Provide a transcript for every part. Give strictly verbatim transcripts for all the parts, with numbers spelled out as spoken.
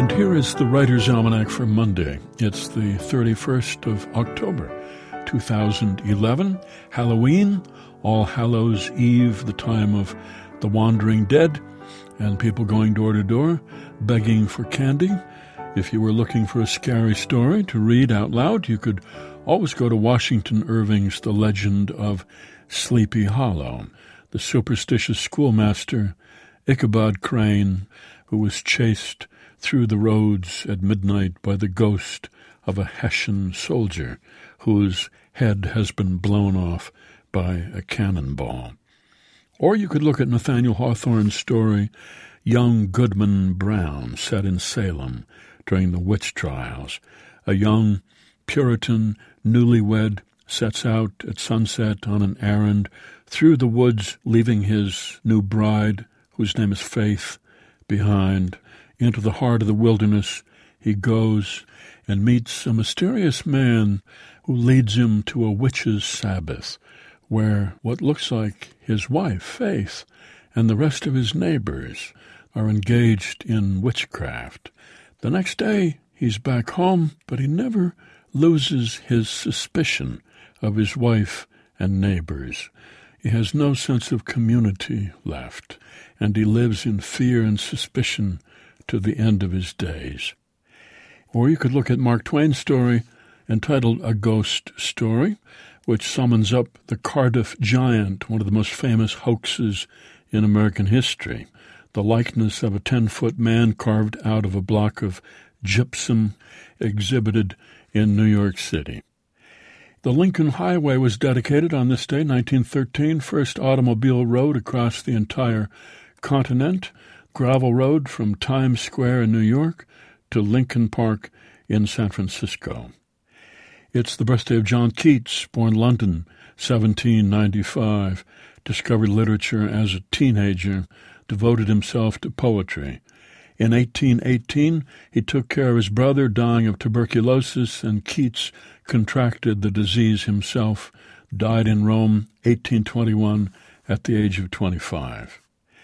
And here is the Writer's Almanac for Monday. It's the thirty-first of October, two thousand eleven, Halloween, All Hallows Eve, the time of the wandering dead, and people going door to door, begging for candy. If you were looking for a scary story to read out loud, you could always go to Washington Irving's The Legend of Sleepy Hollow. The superstitious schoolmaster, Ichabod Crane, who was chased through the roads at midnight by the ghost of a Hessian soldier whose head has been blown off by a cannonball. Or you could look at Nathaniel Hawthorne's story, Young Goodman Brown, set in Salem during the witch trials. A young Puritan newlywed sets out at sunset on an errand through the woods, leaving his new bride, whose name is Faith, behind. Into the heart of the wilderness he goes and meets a mysterious man who leads him to a witch's sabbath, where what looks like his wife, Faith, and the rest of his neighbors are engaged in witchcraft. The next day he's back home, but he never loses his suspicion of his wife and neighbors. He has no sense of community left, and he lives in fear and suspicion to the end of his days. Or you could look at Mark Twain's story entitled A Ghost Story, which summons up the Cardiff Giant, one of the most famous hoaxes in American history, the likeness of a ten-foot man carved out of a block of gypsum exhibited in New York City. The Lincoln Highway was dedicated on this day, nineteen thirteen, first automobile road across the entire continent, gravel road from Times Square in New York to Lincoln Park in San Francisco. It's the birthday of John Keats, born London, seventeen ninety-five, discovered literature as a teenager, devoted himself to poetry. In eighteen eighteen, he took care of his brother dying of tuberculosis, and Keats contracted the disease himself, died in Rome, eighteen twenty-one, at the age of twenty-five.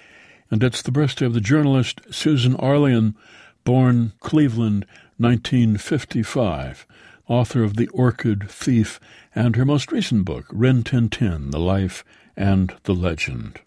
And it's the birthday of the journalist Susan Arleon, born Cleveland, nineteen fifty-five, author of The Orchid Thief and her most recent book, Rin Tin Tin, The Life and the Legend.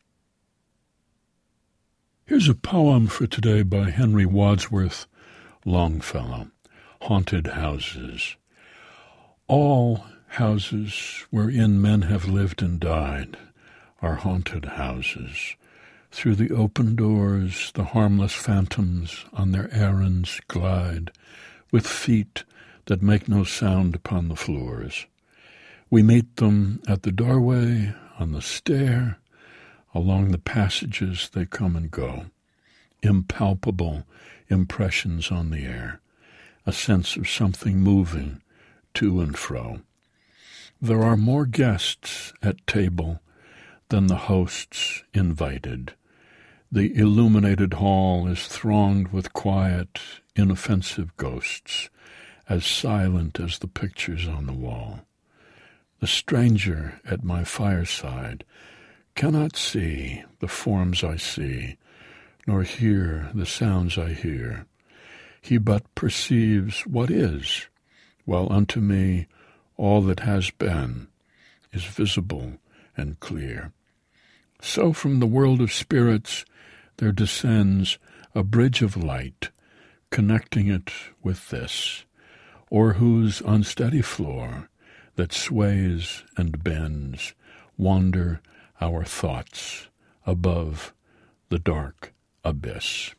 Here's a poem for today by Henry Wadsworth Longfellow, Haunted Houses. All houses wherein men have lived and died are haunted houses. Through the open doors the harmless phantoms on their errands glide, with feet that make no sound upon the floors. We meet them at the doorway, on the stair, along the passages they come and go. Impalpable impressions on the air, a sense of something moving to and fro. There are more guests at table than the hosts invited. The illuminated hall is thronged with quiet, inoffensive ghosts, as silent as the pictures on the wall. The stranger at my fireside cannot see the forms I see, nor hear the sounds I hear. He but perceives what is, while unto me all that has been is visible and clear. So from the world of spirits there descends a bridge of light, connecting it with this, o'er whose unsteady floor that sways and bends wander our thoughts above the dark abyss.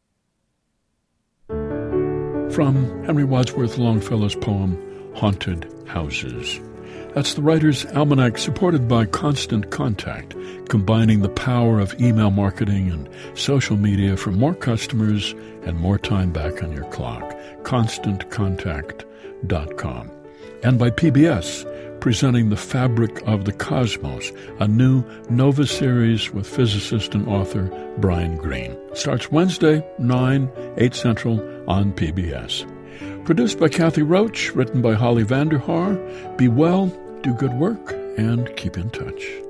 From Henry Wadsworth Longfellow's poem, Haunted Houses. That's the Writer's Almanac, supported by Constant Contact, combining the power of email marketing and social media for more customers and more time back on your clock. constant contact dot com. And by P B S, presenting The Fabric of the Cosmos, a new Nova series with physicist and author Brian Greene. Starts Wednesday, nine, eight Central on P B S. Produced by Kathy Roach, written by Holly Vanderhaar. Be well, do good work, and keep in touch.